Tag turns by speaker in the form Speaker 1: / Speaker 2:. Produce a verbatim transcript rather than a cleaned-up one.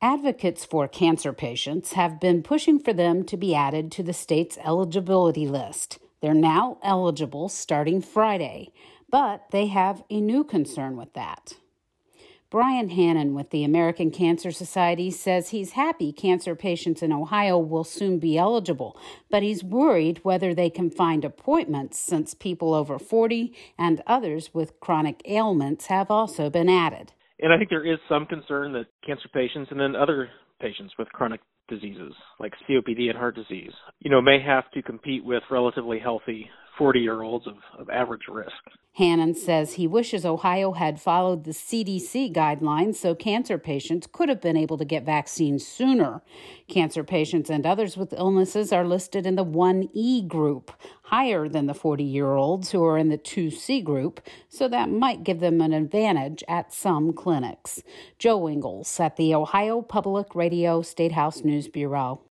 Speaker 1: Advocates for cancer patients have been pushing for them to be added to the state's eligibility list. They're now eligible starting Friday, but they have a new concern with that. Brian Hannon with the American Cancer Society says he's happy cancer patients in Ohio will soon be eligible, but he's worried whether they can find appointments since people over forty and others with chronic ailments have also been added.
Speaker 2: And I think there is some concern that cancer patients and then other patients with chronic diseases like C O P D and heart disease, you know, may have to compete with relatively healthy forty-year-olds of, of average risk.
Speaker 1: Hannon says he wishes Ohio had followed the C D C guidelines so cancer patients could have been able to get vaccines sooner. Cancer patients and others with illnesses are listed in the one E group, higher than the forty-year-olds who are in the two C group, so that might give them an advantage at some clinics. Joe Ingles at the Ohio Public Radio State House News Bureau.